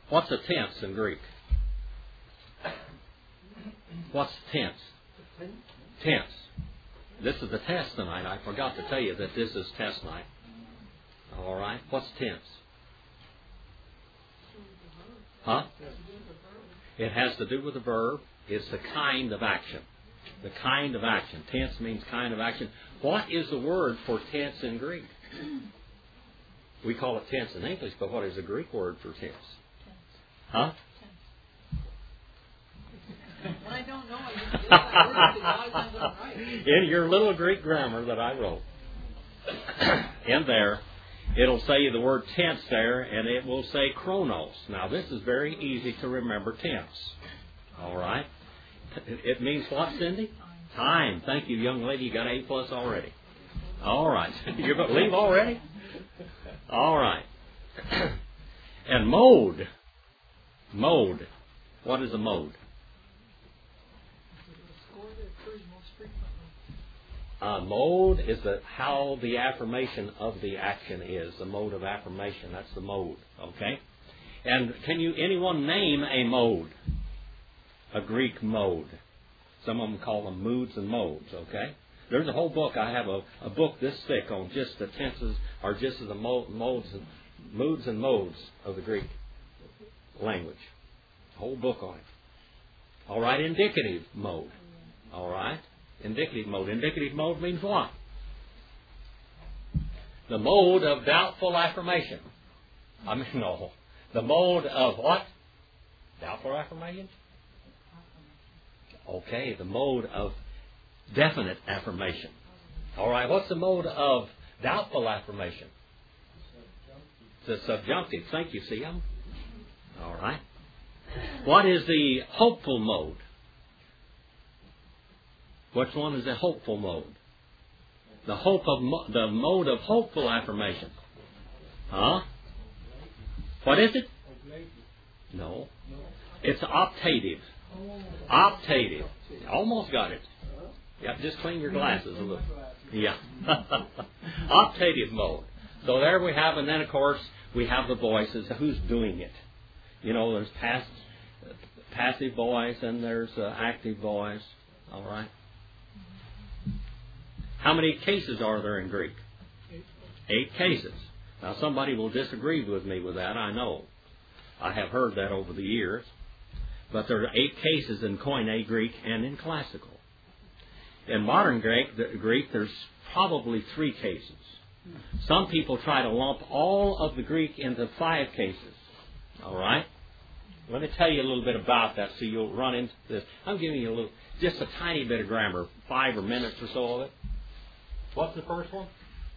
What's a tense in Greek? What's tense? Tense. This is the test tonight. I forgot to tell you that this is test night. All right. What's tense? Huh? It has to do with the verb. It's the kind of action. The kind of action. Tense means kind of action. What is the word for tense in Greek? We call it tense in English, but what is the Greek word for tense? Huh? I don't know. I In your little Greek grammar that I wrote, in there, it'll say the word tense there, and it will say chronos. Now, this is very easy to remember tense. All right? It means what, Cindy? Time. Thank you, young lady. You got A+ already. All right. You're going to leave already? All right. And mode. Mode. What is a mode? Mode is how the affirmation of the action is. The mode of affirmation. That's the mode. Okay? And can anyone name a mode? A Greek mode. Some of them call them moods and modes. Okay? There's a whole book. I have a book this thick on just the tenses, or just the moods and modes of the Greek language. A whole book on it. All right, indicative mode. All right, indicative mode. Indicative mode means what? The mode of doubtful affirmation. No. The mode of what? Doubtful affirmation? Okay, the mode of definite affirmation. All right, what's the mode of doubtful affirmation? The subjunctive. Thank you, CM. All right. What is the hopeful mode? Which one is the hopeful mode? The mode of hopeful affirmation. Huh? What is it? No. It's optative. Optative. Almost got it. Yeah, just clean your glasses a little. Yeah. Optative mode. So there we have, and then of course we have the voices. Who's doing it? You know, there's passive voice and there's active voice. All right. How many cases are there in Greek? 8 cases. Now somebody will disagree with me with that, I know. I have heard that over the years. But there are 8 cases in Koine Greek and in classical. In modern Greek, there's probably 3 cases. Some people try to lump all of the Greek into 5 cases. All right? Let me tell you a little bit about that so you'll run into this. I'm giving you just a tiny bit of grammar, 5 or minutes or so of it. What's the first one?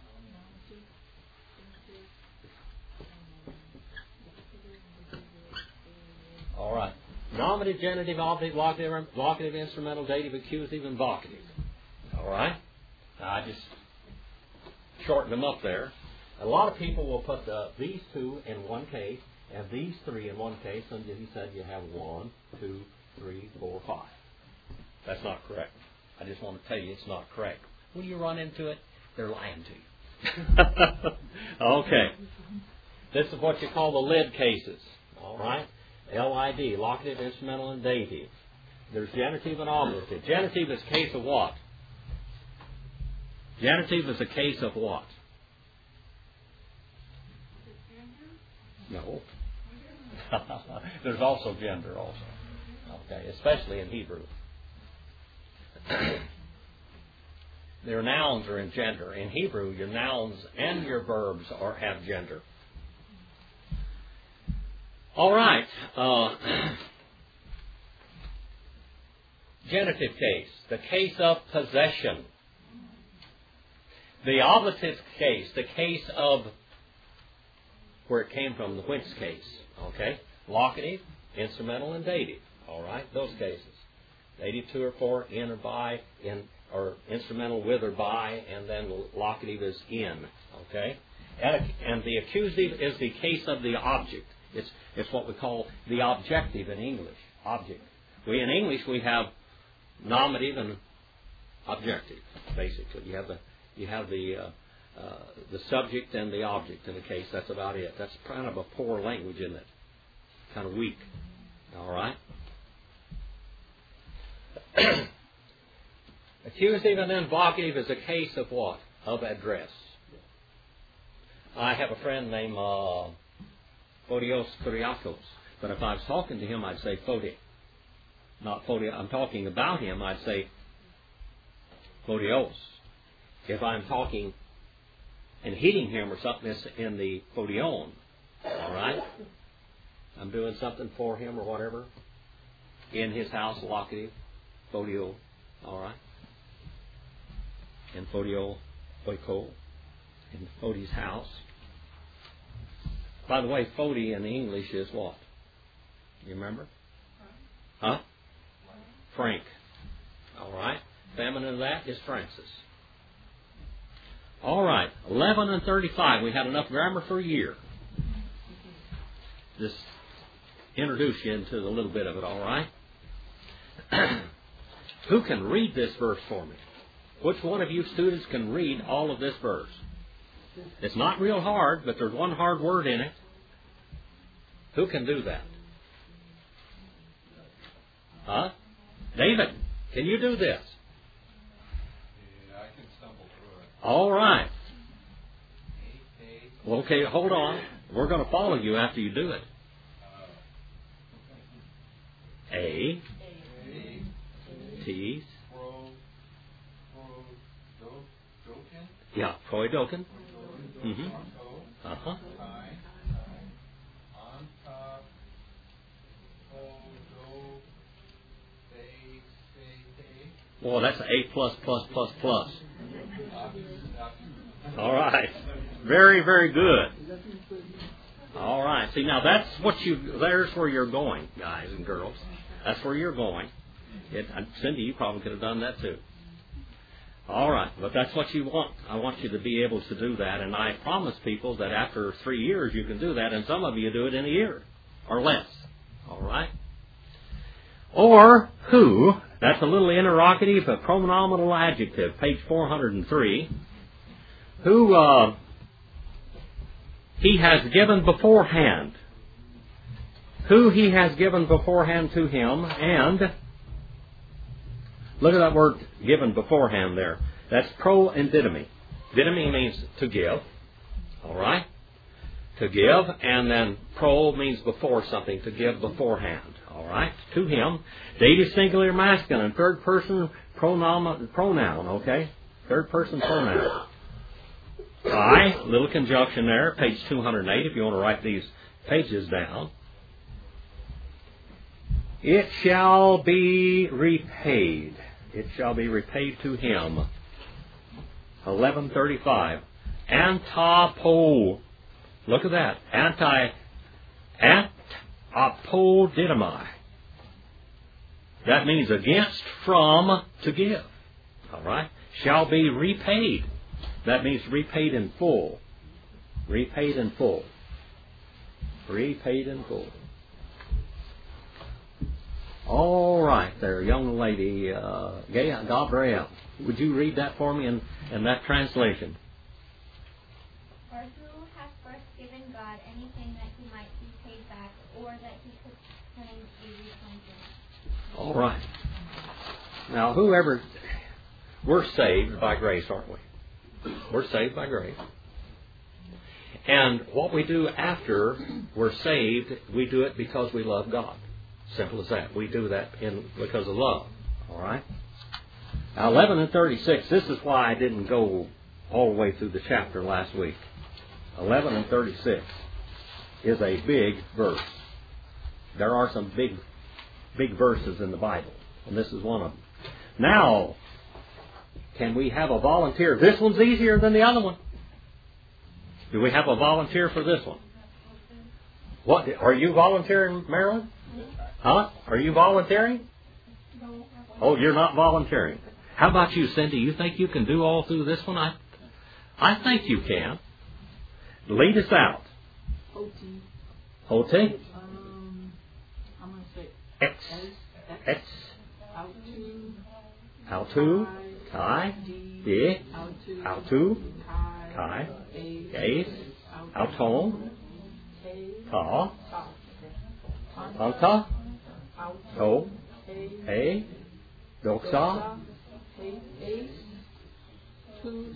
All right. Nominative, genitive, object, vocative, instrumental, dative, accusative, and vocative. All right? Now, I just shortened them up there. A lot of people will put these 2 in one case and these 3 in one case, and he said you have 1, 2, 3, 4, 5. That's not correct. I just want to tell you it's not correct. When you run into it, they're lying to you. Okay. This is what you call the lid cases. All right? LID, locative, instrumental, and dative. There's genitive and ablative. Genitive is a case of what? Genitive is a case of what? No. There's also gender also. Okay, especially in Hebrew. Their nouns are in gender. In Hebrew, your nouns and your verbs have gender. All right. Genitive case, the case of possession. The ablative case, the case of where it came from, the whence case. Okay? Locative, instrumental, and dative. All right? Those cases. Dative to or for, in or by, or instrumental with or by, and then locative is in. Okay? And the accusative is the case of the object. It's what we call the objective in English. Object. In English we have nominative and objective. Basically, you have the subject and the object in the case. That's about it. That's kind of a poor language, isn't it? kind of weak. All right? Accusative and then vocative is a case of what? Of address. I have a friend named Photios Kyriakos, but if I was talking to him, I'd say Photi. Not Photi. I'm talking about him, I'd say Photios. If I'm talking and hitting him or something, it's in the Photion. All right? I'm doing something for him or whatever. In his house, locative, Photio. All right? In Photio, Phoiko, in Photi's house. By the way, Photi in the English is what? You remember? Huh? Frank. All right? Feminine of that is Francis. All right. 11 and 35. We had enough grammar for a year. Just introduce you into a little bit of it, all right? Who can read this verse for me? Which one of you students can read all of this verse? It's not real hard, but there's one hard word in it. Who can do that? Huh? David, can you do this? Yeah, I can stumble through it. All right. Well, okay, hold on. We're going to follow you after you do it. A. T. Yeah, Proidoken. Mm-hmm. Uh-huh. Well, that's A plus plus plus plus. All right. Very, very good. All right. See, now that's what there's where you're going, guys and girls. That's where you're going. Cindy, you probably could have done that too. All right. But that's what you want. I want you to be able to do that. And I promise people that after 3 years you can do that. And some of you do it in a year or less. All right. Or who. That's a little interrogative, a pronominal adjective, page 403. Who he has given beforehand. Who he has given beforehand to him, and look at that word given beforehand there. That's pro and didomi. Didomi means to give. All right? To give, and then pro means before something, to give beforehand. All right? To him. Dative singular masculine, third person pronoun, okay? Third person pronoun. I, little conjunction there, page 208, if you want to write these pages down. It shall be repaid. It shall be repaid to him. 1135. Antapo. Look at that. Apodidomai. That means against, from, to give. All right? Shall be repaid. That means repaid in full. Repaid in full. Repaid in full. All right, there, young lady, Gabrielle. Would you read that for me in that translation? Or who has first given God anything that he might be paid back, or that he could claim a refund? All right. Now, we're saved by grace, aren't we? We're saved by grace. And what we do after we're saved, we do it because we love God. Simple as that. We do that because of love. All right? Now, 11 and 36, this is why I didn't go all the way through the chapter last week. 11 and 36 is a big verse. There are some big verses in the Bible, and this is one of them. Now, can we have a volunteer? This one's easier than the other one. Do we have a volunteer for this one? What? Are you volunteering, Marilyn? Huh? Are you volunteering? Oh, you're not volunteering. How about you, Cindy? You think you can do all through this one? I think you can. Lead us out. Hoti. I'm going to say X. Autu. Kai. Di. Autu. Kai. Ace. Auton. Ka. Anta, Auto, To, A, Doxa, Ace, Tus,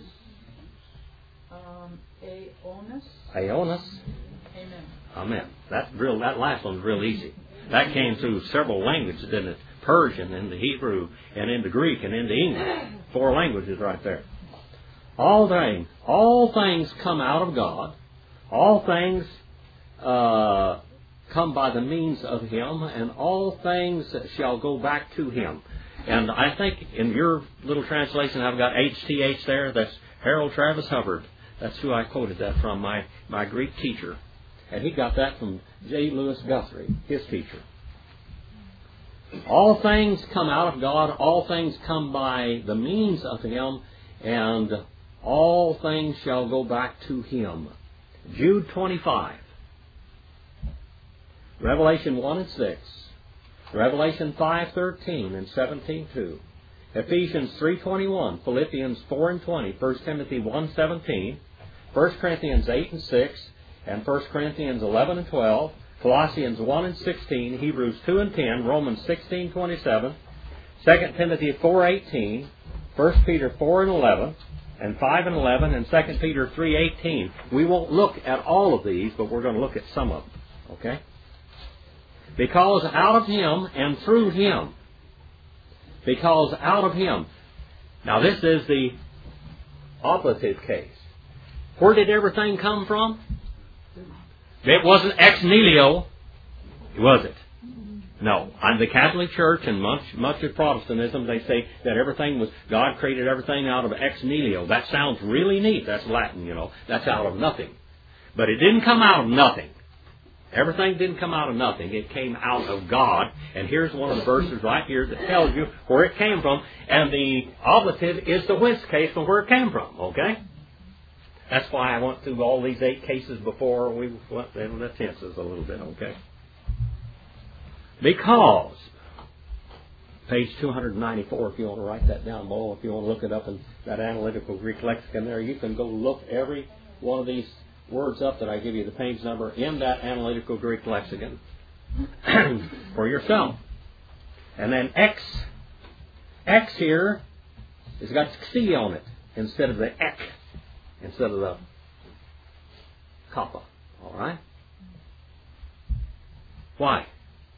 Aeonus. Aeonus. Amen. Amen. That last one's real easy. That came through several languages, didn't it? Persian, into Hebrew, and into Greek, and into English. 4 languages right there. All things come out of God. All things come by the means of Him, and all things shall go back to Him. And I think in your little translation I've got HTH there. That's Harold Travis Hubbard. That's who I quoted that from, my Greek teacher. And he got that from J. Lewis Guthrie, his teacher. All things come out of God. All things come by the means of Him, and all things shall go back to Him. Jude 25. Revelation 1 and 6. Revelation 5:13 and 17:2. Ephesians 3:21. Philippians 4 and 20. 1 Timothy 1:17. 1 Corinthians 8 and 6. And 1 Corinthians 11 and 12. Colossians 1 and 16. Hebrews 2 and 10. Romans 16:27. 2 Timothy 4:18. 1 Peter 4 and 11. And 5 and 11. And 2 Peter 3:18. We won't look at all of these, but we're going to look at some of them. Okay? Because out of Him and through Him. Because out of Him. Now this is the operative case. Where did everything come from? It wasn't ex nihilo, was it? No. On the Catholic Church and much of Protestantism, they say that everything was, God created everything out of ex nihilo. That sounds really neat. That's Latin, That's out of nothing. But it didn't come out of nothing. Everything didn't come out of nothing. It came out of God. And here's one of the verses right here that tells you where it came from. And the oblative is the whence case from where it came from. Okay? That's why I went through all these 8 cases before we went into the tenses a little bit. Okay? Because, page 294, if you want to write that down below, if you want to look it up in that analytical Greek lexicon there, you can go look every one of these words up that I give you the page number in that analytical Greek lexicon for yourself. And then X here has got C on it instead of the ek, instead of the kappa. All right? Why?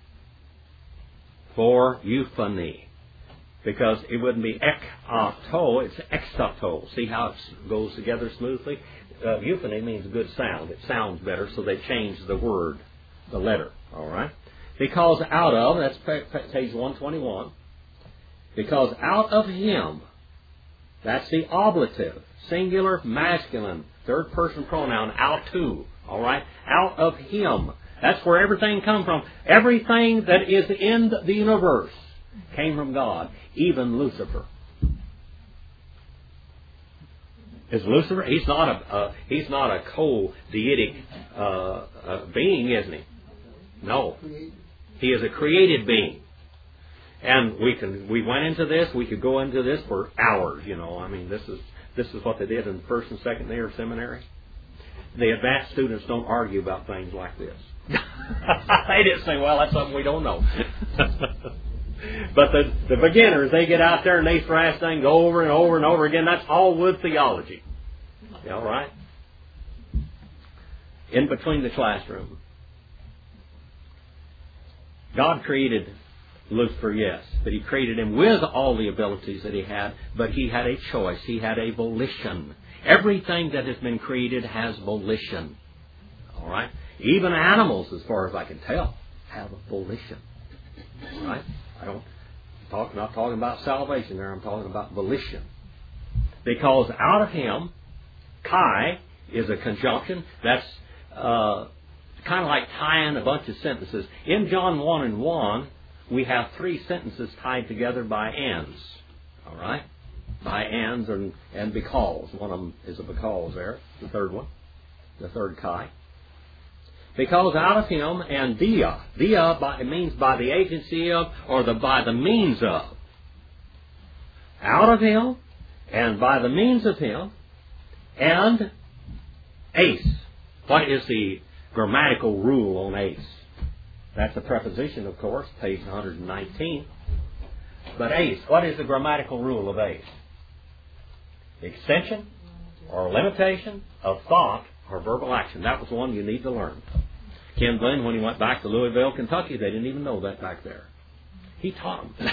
For euphony. Because it wouldn't be ek-a-to, it's exato. See how it goes together smoothly? Euphony means good sound. It sounds better, so they changed the word, the letter. All right? Because out of, that's page 121. Because out of Him, that's the oblative, singular, masculine, third person pronoun, out to. All right? Out of Him. That's where everything comes from. Everything that is in the universe came from God, even Lucifer. Is Lucifer? He's not a co-deitic being, isn't he? No, he is a created being. And we went into this. We could go into this for hours. I mean, this is what they did in first and second year of seminary. The advanced students don't argue about things like this. They didn't say, "Well, that's something we don't know." But the beginners, they get out there and they thrash things over and over and over again. That's all wood theology. All right? In between the classroom. God created Lucifer, yes, but He created him with all the abilities that he had, but he had a choice. He had a volition. Everything that has been created has volition. All right? Even animals, as far as I can tell, have a volition. All right? Not talking about salvation there. I'm talking about volition. Because out of Him, Kai is a conjunction. That's kind of like tying a bunch of sentences. In John 1 and 1, we have 3 sentences tied together by ands. All right? By ands and because. One of them is a because there. The third one. The third Kai. Because out of Him and dia. Dia means by the agency of or by the means of. Out of Him and by the means of Him and ace. What is the grammatical rule on ace? That's a preposition, of course, page 119. But ace, what is the grammatical rule of ace? Extension or limitation of thought or verbal action. That was one you need to learn. Ken Glenn, when he went back to Louisville, Kentucky, they didn't even know that back there. He taught them.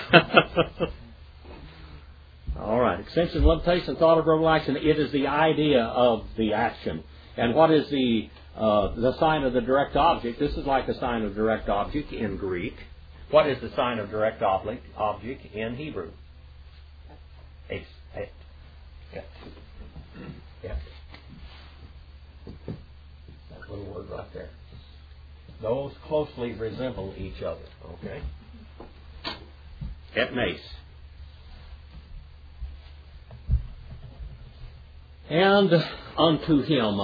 All right. Extension, limitation, thought, or verbal action. It is the idea of the action. And what is the sign of the direct object? This is like the sign of direct object in Greek. What is the sign of direct object in Hebrew? Et. That little word right there. Those closely resemble each other. Okay? Et mace. And unto him.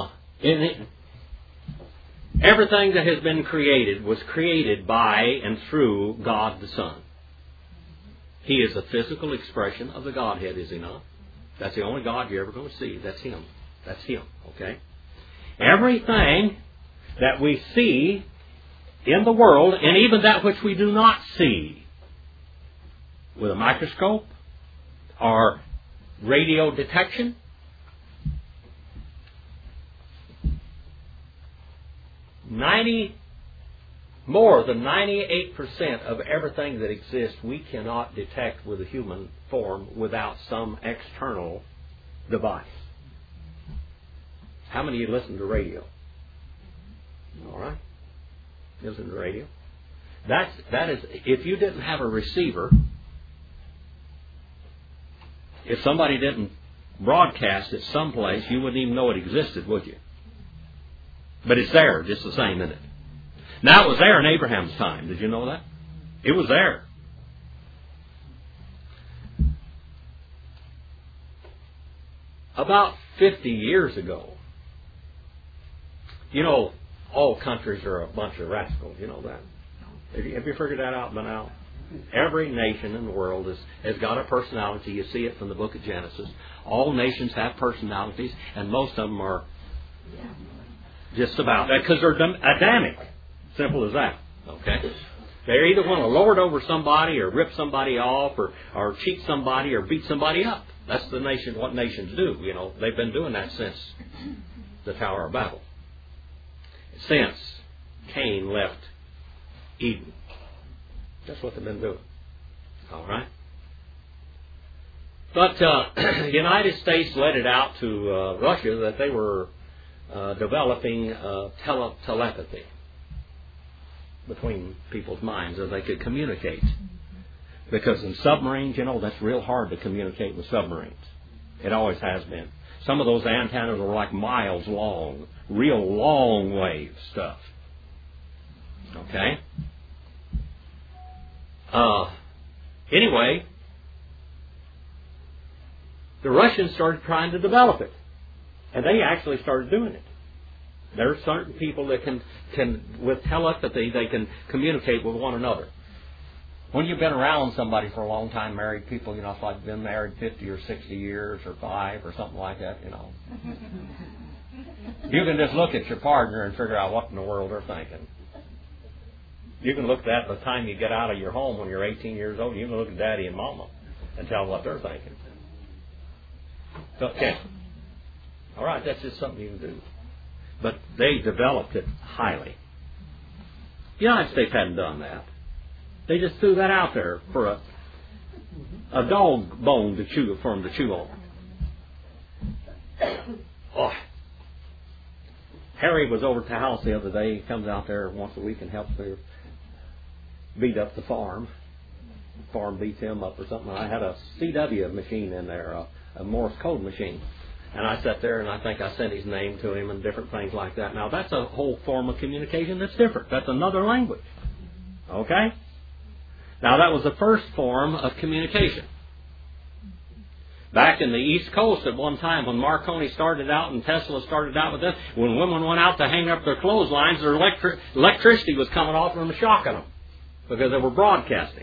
Everything that has been created was created by and through God the Son. He is a physical expression of the Godhead, is he not? That's the only God you're ever going to see. That's Him. That's Him. Okay? Everything that we see in the world, and even that which we do not see with a microscope or radio detection, more than 98% of everything that exists we cannot detect with a human form without some external device. How many of you listen to radio? All right. Listen to radio. That is, if you didn't have a receiver, if somebody didn't broadcast it someplace, you wouldn't even know it existed, would you? But it's there just the same, isn't it? Now, it was there in Abraham's time. Did you know that? It was there. About 50 years ago, you know, all countries are a bunch of rascals. You know that. Have you figured that out by now? Every nation in the world has got a personality. You see it from the book of Genesis. All nations have personalities, and most of them are just about that because they're Adamic. Simple as that. Okay? They either want to lord over somebody or rip somebody off or cheat somebody or beat somebody up. That's what nations do. You know, they've been doing that since the Tower of Babel. Since Cain left Eden. That's what they've been doing. All right? But the United States let it out to Russia that they were developing telepathy between people's minds as they could communicate. Because in submarines, you know, that's real hard to communicate with submarines. It always has been. Some of those antennas are like miles long, real long wave stuff. Okay? Anyway, the Russians started trying to develop it. And they actually started doing it. There are certain people that can with telepathy, they can communicate with one another. When you've been around somebody for a long time, married people, you know, it's like been married 50 or 60 years or 5 or something like that, you know. You can just look at your partner and figure out what in the world they're thinking. You can look at that by the time you get out of your home when you're 18 years old. You can look at Daddy and Mama and tell what they're thinking. Okay. All right, that's just something you can do. But they developed it highly. The United States hadn't done that. They just threw that out there for a dog bone to chew for them to chew on. Oh. Harry was over at the house the other day. He comes out there once a week and helps me beat up the farm. The farm beats him up or something. I had a CW machine in there, a Morse code machine. And I sat there and I think I sent his name to him and different things like that. Now that's a whole form of communication that's different. That's another language. Okay? Now that was the first form of communication. Back in the East Coast at one time when Marconi started out and Tesla started out with this, when women went out to hang up their clotheslines, their electricity was coming off them and shocking them because they were broadcasting.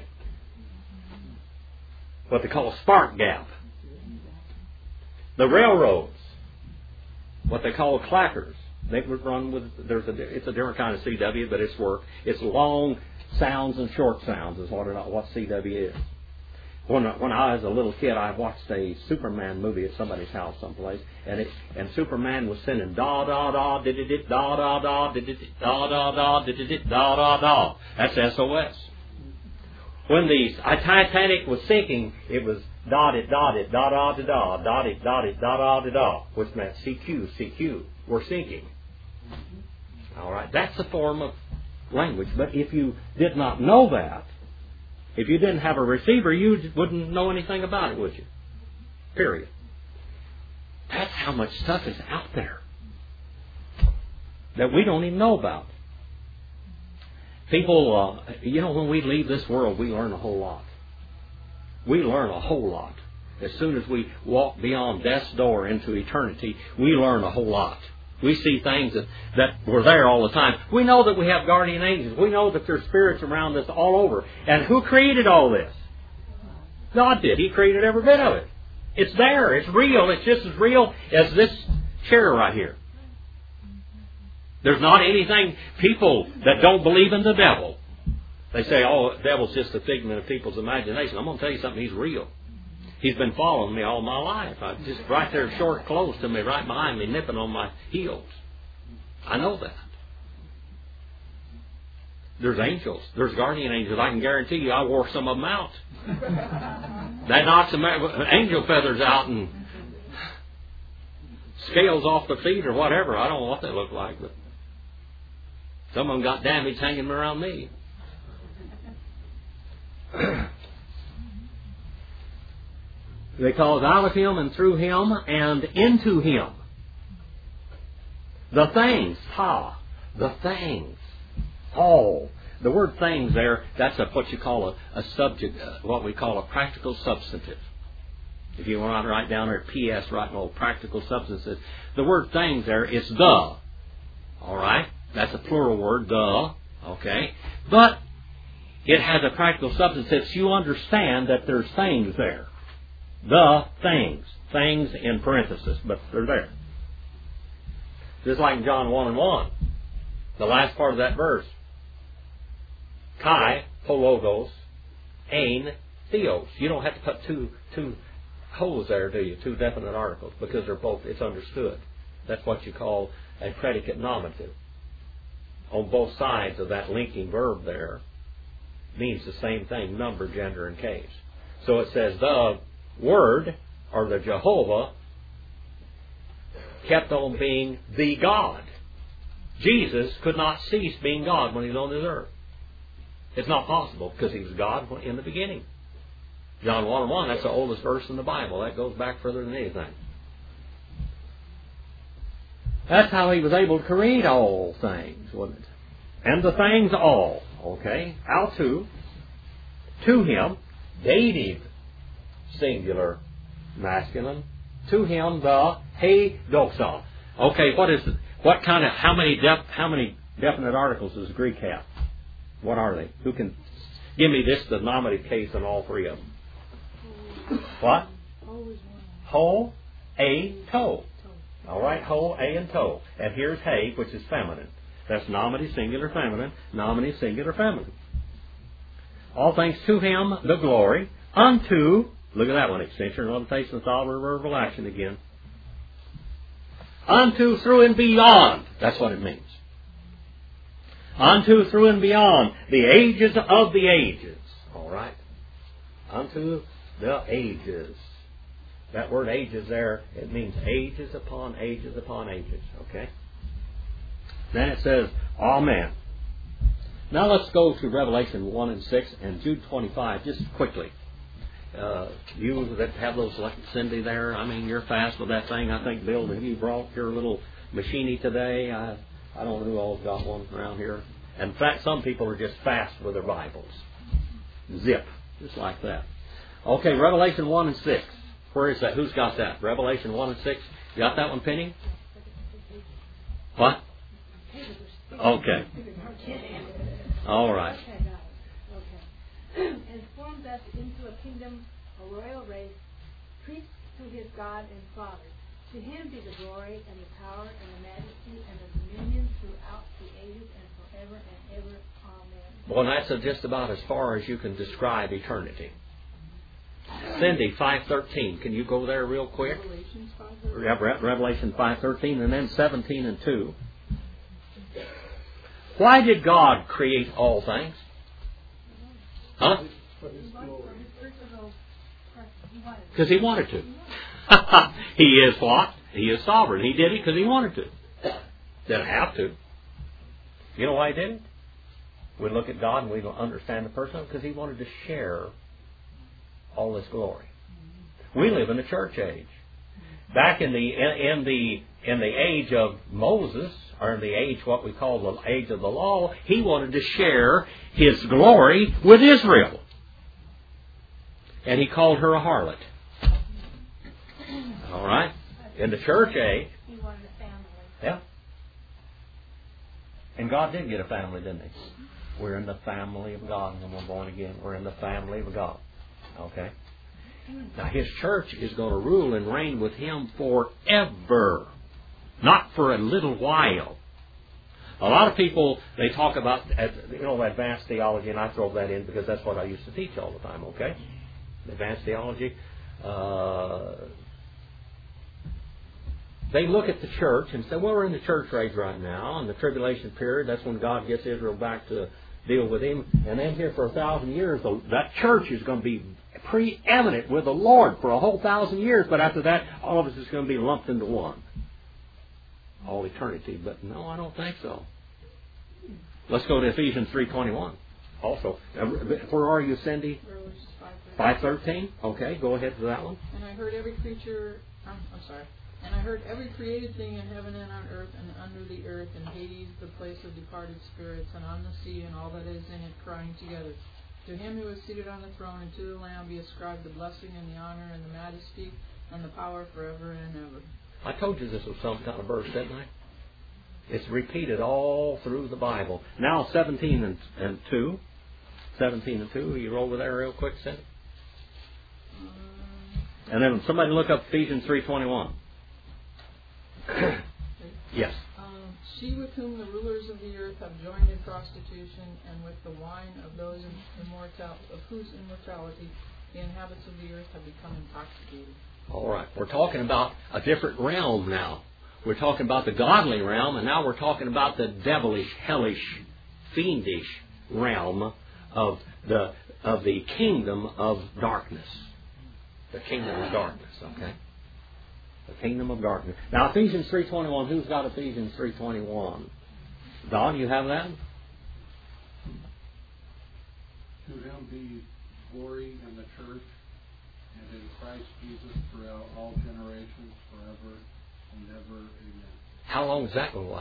What they call a spark gap. The railroads, what they call clackers. They would run with, it's a different kind of CW, but it's work. It's long sounds and short sounds is what CW is. When I was a little kid, I watched a Superman movie at somebody's house someplace, and Superman was sending da da da did it da da da did it da da da did it da da da. That's SOS. When the Titanic was sinking, it was da da da da da da da da da, which meant CQ. We're sinking. All right, that's a form of language. But if you did not know that, if you didn't have a receiver, you wouldn't know anything about it, would you? Period. That's how much stuff is out there that we don't even know about. People, when we leave this world, we learn a whole lot. We learn a whole lot. As soon as we walk beyond death's door into eternity, we learn a whole lot. We see things that were there all the time. We know that we have guardian angels. We know that there's spirits around us all over. And who created all this? God did. He created every bit of it. It's there. It's real. It's just as real as this chair right here. There's not anything, people that don't believe in the devil, they say, oh, the devil's just a figment of people's imagination. I'm going to tell you something. He's real. He's been following me all my life. I'm just right there, short, close to me, right behind me, nipping on my heels. I know that. There's angels. There's guardian angels. I can guarantee you I wore some of them out. That knocks some angel feathers out and scales off the feet or whatever. I don't know what they look like, but some of them got damage hanging around me. Because out of Him and through Him and into Him. The things, the things, all. The word things there, that's what you call a subject, what we call a practical substantive. If you want to write down there PS, write all practical substances. The word things there is the. All right? That's a plural word, the. Okay? But it has a practical substantive, so you understand that there's things there. The things. Things in parenthesis, but they're there. Just like in John 1:1. The last part of that verse. Kai, hologos, ein, theos. You don't have to put two holes there, do you? Two definite articles, because they're both, it's understood. That's what you call a predicate nominative. On both sides of that linking verb there means the same thing, number, gender, and case. So it says the Word, or the Jehovah, kept on being the God. Jesus could not cease being God when He was on this earth. It's not possible, because He was God in the beginning. John 1:1, that's the oldest verse in the Bible. That goes back further than anything. That's how He was able to create all things, wasn't it? And the things all. Okay? Autou, to Him, dative, singular, masculine. To Him, the he doxa. Okay, what is it? What kind of, how many definite articles does Greek have? What are they? Who can give me this, the nominative case on all three of them? What? Ho, a, to. All right, ho, a, and to. And here's he, which is feminine. That's nominative, singular, feminine. Nominative, singular, feminine. All things to Him, the glory. Unto, look at that one, extension, limitation, thought, verbal action again. Unto, through, and beyond. That's what it means. Unto, through, and beyond the ages of the ages. All right? Unto the ages. That word ages there, it means ages upon ages upon ages. Okay? Then it says, Amen. Now let's go to Revelation 1 and 6 and Jude 25, just quickly. You that have those like Cindy there, I mean, you're fast with that thing. I think, Bill, have you brought your little machine today? I don't know who all's got one around here. In fact, some people are just fast with their Bibles. Zip, just like that. Okay, Revelation 1 and 6. Where is that? Who's got that? Revelation 1 and 6. You got that one, Penny? What? Okay. All right. And formed us into a kingdom, a royal race, priests to His God and Father. To him be the glory and the power and the majesty and the dominion throughout the ages and forever and ever. Amen. Well, that's just about as far as you can describe eternity. Cindy, 5:13. Can you go there real quick? Revelations 5:13. Revelation 5:13 and then 17 and 2. Why did God create all things? Huh? Because He wanted to. He is what? He is sovereign. He did it because He wanted to. Didn't have to. You know why He did it? We look at God and we don't understand the person because He wanted to share all His glory. We live in the church age. Back in the age of Moses, or in the age what we call the age of the law, He wanted to share His glory with Israel. And He called her a harlot. All right? In the church age. He wanted a family. Yeah. And God did get a family, didn't He? We're in the family of God when we're born again. We're in the family of God. Okay? Now His church is going to rule and reign with Him forever. Not for a little while. A lot of people, they talk about, advanced theology, and I throw that in because that's what I used to teach all the time, okay? Advanced theology. They look at the church and say, well, we're in the church age right now, in the tribulation period. That's when God gets Israel back to deal with Him. And then here for 1,000 years, that church is going to be preeminent with the Lord for a whole 1,000 years. But after that, all of us is going to be lumped into one. All eternity. But no, I don't think so. Let's go to Ephesians 3:21. Also, where are you, Cindy? Revelations 5:13. Okay, go ahead to that one. And I heard every creature. And I heard every created thing in heaven and on earth and under the earth, and Hades, the place of departed spirits, and on the sea and all that is in it, crying together. To Him who is seated on the throne and to the Lamb be ascribed the blessing and the honor and the majesty and the power forever and ever. I told you this was some kind of verse, didn't I? It's repeated all through the Bible. Now 17 and 2. 17 and 2. You roll over there real quick, Cindy. And then somebody look up Ephesians 3:21. Yes. She with whom the rulers of the earth have joined in prostitution, and with the wine of those of whose immortality the inhabitants of the earth have become intoxicated. All right. We're talking about a different realm now. We're talking about the godly realm, and now we're talking about the devilish, hellish, fiendish realm of the kingdom of darkness. The kingdom of darkness, okay? The kingdom of darkness. Now, Ephesians 3:21. Who's got Ephesians 3:21? Don, you have that? To Him be glory in the church and in Christ Jesus throughout all generations, forever and ever. Amen. How long is that going to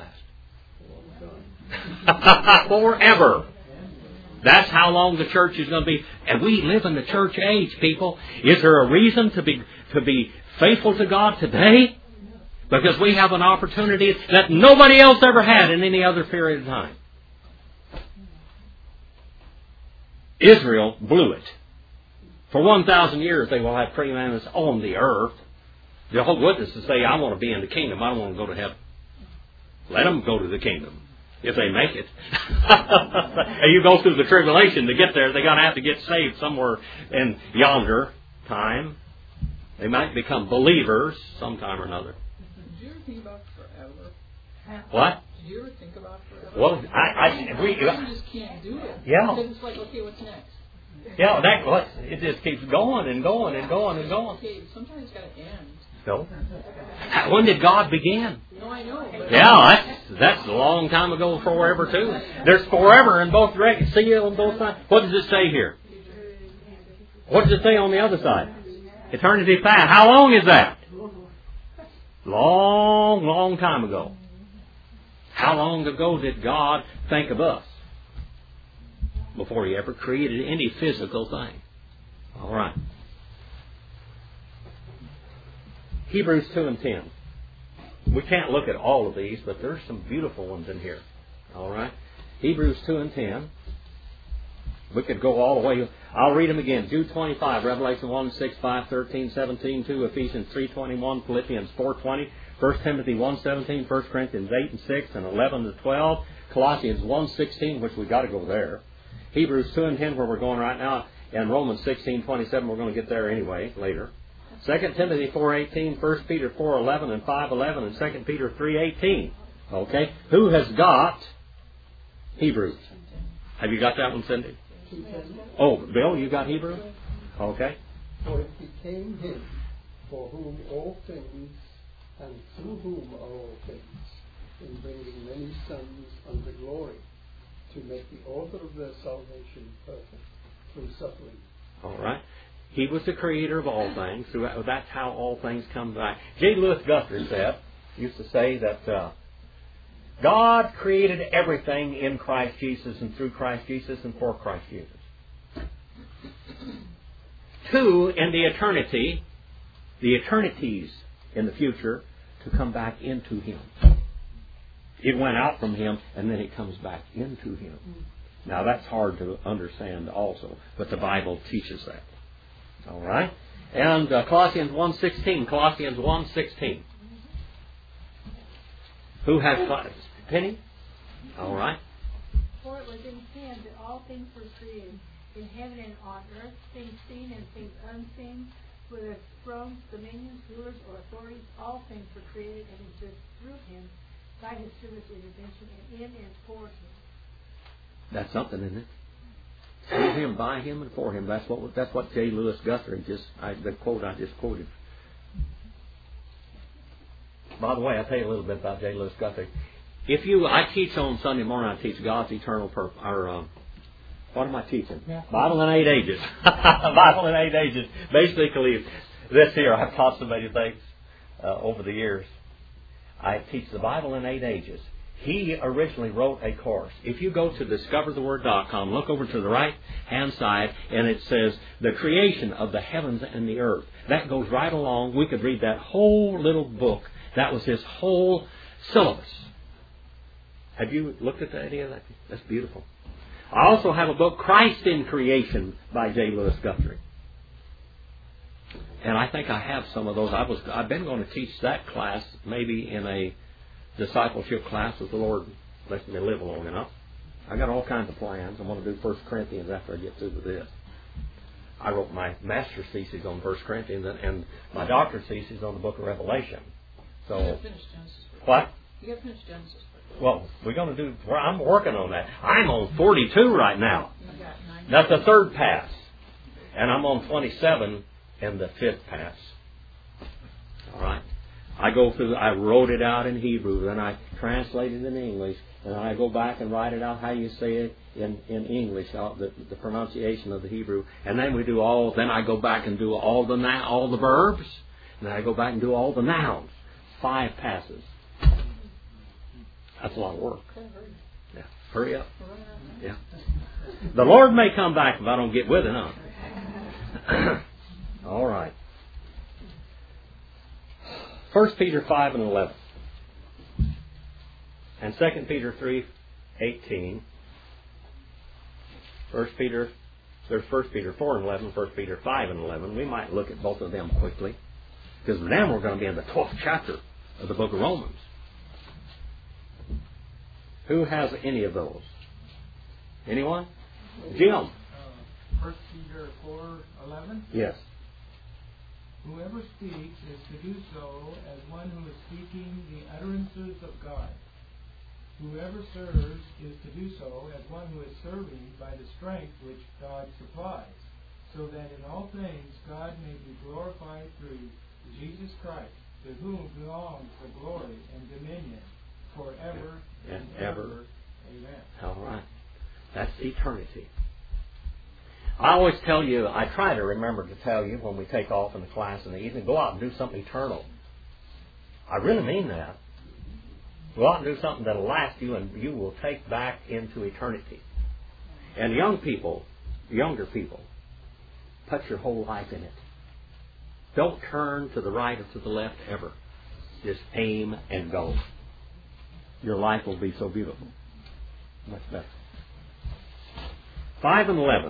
last? Forever. That's how long the church is going to be. And we live in the church age, people. Is there a reason to be faithful to God today? Because we have an opportunity that nobody else ever had in any other period of time. Israel blew it. For 1,000 years they will have preeminence on the earth. The whole witnesses say, I want to be in the kingdom. I don't want to go to heaven. Let them go to the kingdom. If they make it. And you go through the tribulation to get there. They're going to have to get saved somewhere in yonder time. They might become believers sometime or another. Did you ever think about forever? What? Did you ever think about forever? Well, you just can't do it. Yeah. Because it's like, okay, what's next? Yeah, it just keeps going and going and going and going. Okay, sometimes it's got to end. No. When did God begin? No, I know. But Yeah, that's a long time ago, forever too. There's forever in both directions. See it on both sides. What does it say here? What does it say on the other side? Eternity past. How long is that? Long, long time ago. How long ago did God think of us? Before He ever created any physical thing. All right. Hebrews 2 and 10. We can't look at all of these, but there's some beautiful ones in here. All right. Hebrews 2 and 10. We could go all the way. I'll read them again. Jude 25, Revelation 1, 6, 5, 13, 17, 2, Ephesians 3, 21, Philippians 4, 20, 1 Timothy 1, 17, 1 Corinthians 8 and 6, and 11 to 12, Colossians 1, 16, which we've got to go there, Hebrews 2 and 10, where we're going right now, and Romans 16, 27, we're going to get there anyway, later. 2 Timothy 4:18, 1 Peter 4:11 and 5:11, and 2 Peter 3:18. Okay? Who has got Hebrews? Have you got that one, Cindy? Oh, Bill, you got Hebrews? Okay. For it became him for whom all things and through whom are all things, in bringing many sons unto glory, to make the author of their salvation perfect through suffering. All right. He was the creator of all things. So that's how all things come back. J. Lewis Guthrie used to say that God created everything in Christ Jesus and through Christ Jesus and for Christ Jesus. 2, in the eternity, the eternities in the future, to come back into Him. It went out from Him and then it comes back into Him. Now that's hard to understand also, but the Bible teaches that. All right? And Colossians 1:16. Colossians 1:16. Who has Penny? All right. For it was in him that all things were created, in heaven and on earth, things seen and things unseen, whether thrones, dominions, rulers, or authorities, all things were created and exist through him, by his service intervention, and in and for him. That's something, isn't it? Through Him, by Him, and for Him. That's what J. Lewis Guthrie the quote I just quoted. By the way, I'll tell you a little bit about J. Lewis Guthrie. I teach on Sunday morning. I teach God's eternal purpose. What am I teaching? Yeah. Bible in 8 ages. Bible in 8 ages. Basically, this here I've taught so many things over the years. I teach the Bible in 8 ages. He originally wrote a course. If you go to discovertheword.com, look over to the right-hand side, and it says, the creation of the heavens and the earth. That goes right along. We could read that whole little book. That was his whole syllabus. Have you looked at any of that? That's beautiful. I also have a book, Christ in Creation, by J. Lewis Guthrie. And I think I have some of those. I've been going to teach that class maybe in a discipleship class if the Lord lets me live long enough. I got all kinds of plans. I'm going to do 1 Corinthians after I get through with this. I wrote my master's thesis on 1 Corinthians and my doctorate thesis on the book of Revelation. So, you got to finish Genesis. What? You got to finish Genesis. Well, we're going to do. Well, I'm working on that. I'm on 42 right now. You got 9. That's the 3rd pass, and I'm on 27 in the 5th pass. All right. I wrote it out in Hebrew, then I translated it in English, and I go back and write it out how you say it in English, the pronunciation of the Hebrew, and then then I go back and do all the verbs, and then I go back and do all the nouns. 5 passes. That's a lot of work. Yeah. Hurry up. Yeah. The Lord may come back if I don't get with it, huh? All right. 1 Peter 5 and 11. And 2 Peter 3:18. There's 1 Peter 4 and 11, 1 Peter 5 and 11. We might look at both of them quickly. Because then we're going to be in the 12th chapter of the book of Romans. Who has any of those? Anyone? Jim. 1 Peter 4:11. Yes. Whoever speaks is to do so as one who is speaking the utterances of God. Whoever serves is to do so as one who is serving by the strength which God supplies, so that in all things God may be glorified through Jesus Christ, to whom belongs the glory and dominion forever and ever. Amen. All right. That's eternity. I always tell you, I try to remember to tell you when we take off in the class in the evening, go out and do something eternal. I really mean that. Go out and do something that will last you and you will take back into eternity. And younger people, put your whole life in it. Don't turn to the right or to the left ever. Just aim and go. Your life will be so beautiful. Much better. 5 and 11.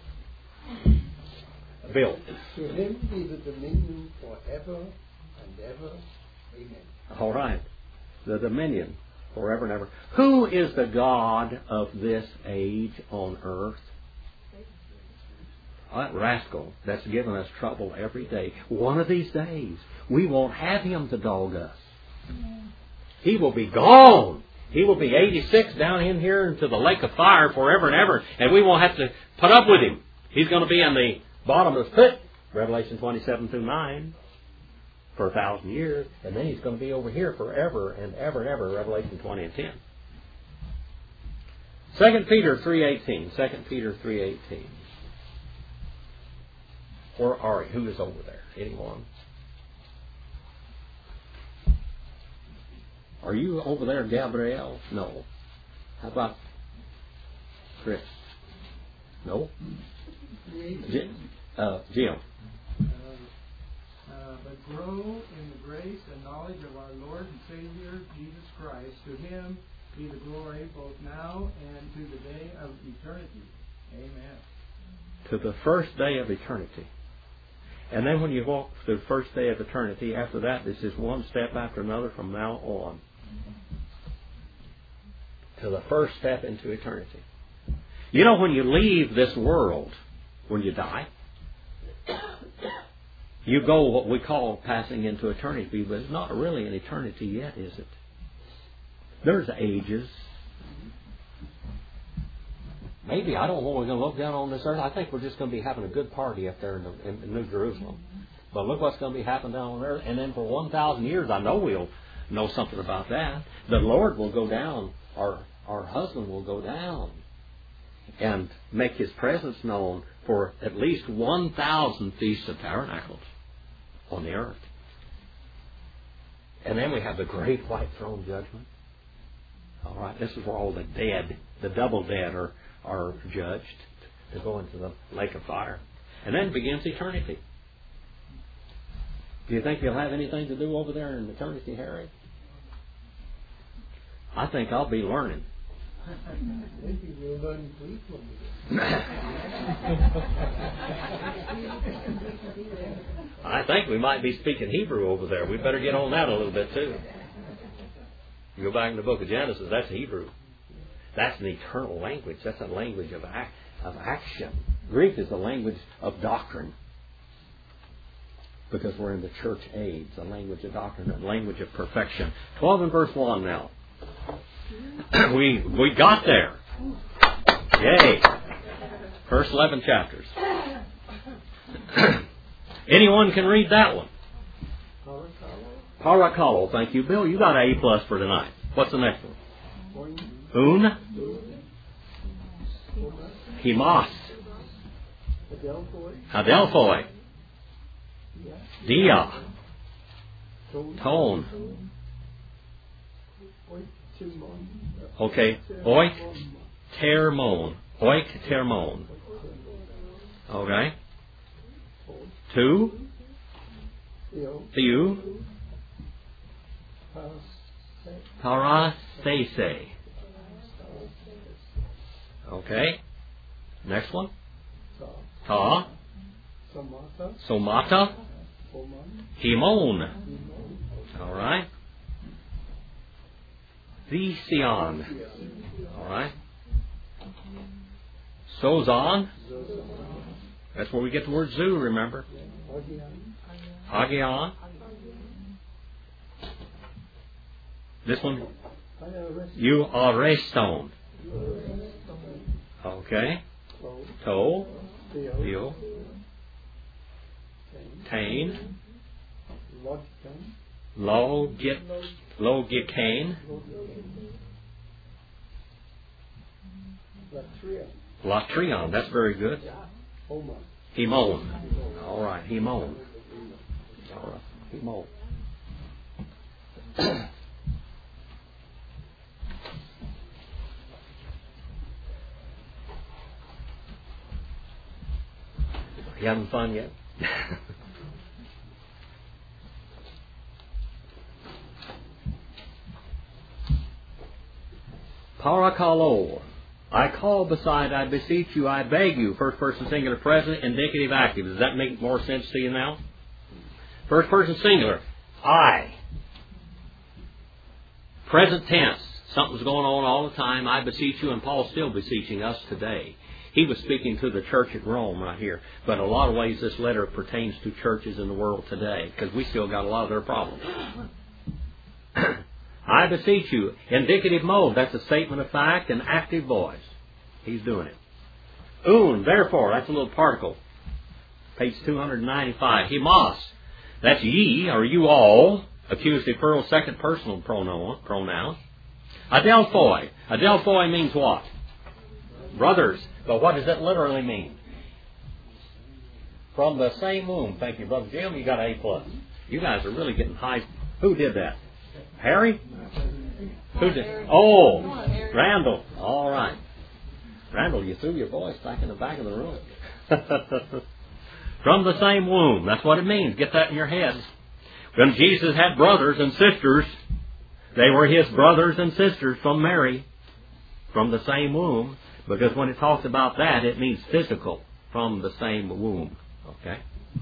Bill. To him be the dominion forever and ever. Amen. All right. The dominion forever and ever. Who is the God of this age on earth? That rascal that's given us trouble every day. One of these days, we won't have him to dog us. He will be gone. He will be 86 down in here into the lake of fire forever and ever, and we won't have to put up with him. He's going to be in the bottomless pit, Revelation 27-9, for 1,000 years, and then he's going to be over here forever and ever and ever, Revelation 20 and 10. 2 Peter 3:18. 2 Peter 3:18. Where are you? Who is over there? Anyone? Are you over there, Gabrielle? No. How about Chris? No? Jim? But grow in the grace and knowledge of our Lord and Savior, Jesus Christ. To him be the glory both now and to the day of eternity. Amen. To the first day of eternity. And then when you walk through the first day of eternity, after that, this is one step after another from now on. To the first step into eternity. You know, when you leave this world, when you die, you go what we call passing into eternity, but it's not really an eternity yet, is it? There's ages. Maybe, I don't know, we're going to look down on this earth. I think we're just going to be having a good party up there in New Jerusalem. But look what's going to be happening down on earth. And then for 1,000 years, I know we'll know something about that. The Lord will go down, our husband will go down and make His presence known for at least 1,000 Feasts of Tabernacles on the earth. And then we have the great white throne judgment. All right, this is where all the dead, the double dead, are judged to go into the lake of fire. And then begins eternity. Do you think you'll have anything to do over there in eternity, Harry? I think I'll be learning. Maybe we'll learn Greek when we I think we might be speaking Hebrew over there. We better get on that a little bit too. You go back in the book of Genesis, that's Hebrew. That's an eternal language. That's a language of action. Greek is the language of doctrine. Because we're in the church age, a language of doctrine, a language of perfection. 12 and verse 1 now. We got there. Yay. First 11 chapters. Anyone can read that one. Parakalo. Thank you, Bill. You got an A+ for tonight. What's the next one? Himas. Adelphoi. Dia. Tone. Okay. Oik termon. Oik termon. Okay. Two. Theou. Parasese. Okay. Next one. Ta. Somata. Himon. All right. Thesion. All right. Sozon. That's where we get the word zoo, remember? Hagion. This one. You are Stone. Okay. To. Theo. Tain. Logicane. Latrion. That's very good. Himon. All right. Himon. All right. Himon. You having fun yet? Parakalo. I call beside, I beseech you, I beg you. First person singular, present, indicative, active. Does that make more sense to you now? First person singular, I. Present tense, something's going on all the time. I beseech you, and Paul's still beseeching us today. He was speaking to the church at Rome right here. But in a lot of ways this letter pertains to churches in the world today, because we still got a lot of their problems. I beseech you. Indicative mode, that's a statement of fact, and active voice. He's doing it. Therefore, that's a little particle. Page 295. Hemos, that's ye, or you all. Accusative plural, second personal pronoun. Adelphoi. Adelphoi means what? Brothers. But what does it literally mean? From the same womb. Thank you, Brother Jim. You got an A+. You guys are really getting high. Who did that? Harry? Who did? Oh, Randall. All right. Randall, you threw your voice back in the back of the room. From the same womb. That's what it means. Get that in your head. When Jesus had brothers and sisters, they were his brothers and sisters from Mary, from the same womb. Because when it talks about that, it means physical, from the same womb. Okay?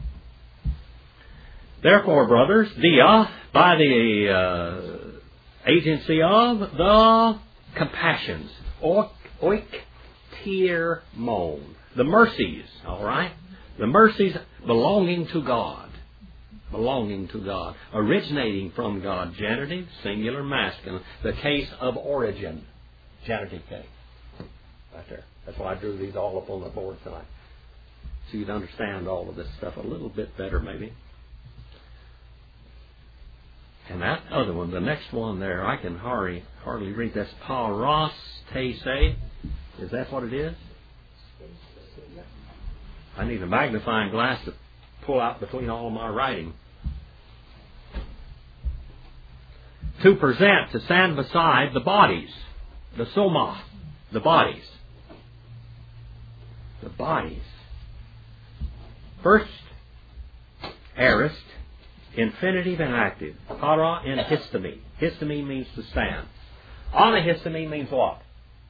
Therefore, brothers, dia, by the agency of the compassions, oiktirmon, the mercies, all right? The mercies belonging to God. Belonging to God. Originating from God. Genitive, singular, masculine. The case of origin. Genitive case. Right there. That's why I drew these all up on the board tonight. So you'd understand all of this stuff a little bit better, maybe. And that other one, the next one there, I can hardly read. That's paros tese. Is that what it is? I need a magnifying glass to pull out between all of my writing. To present, to stand beside the bodies. The soma. The bodies. The bodies. First, aorist, infinitive and active. Para and histemi. Histemi means to stand. Anahistemi means what?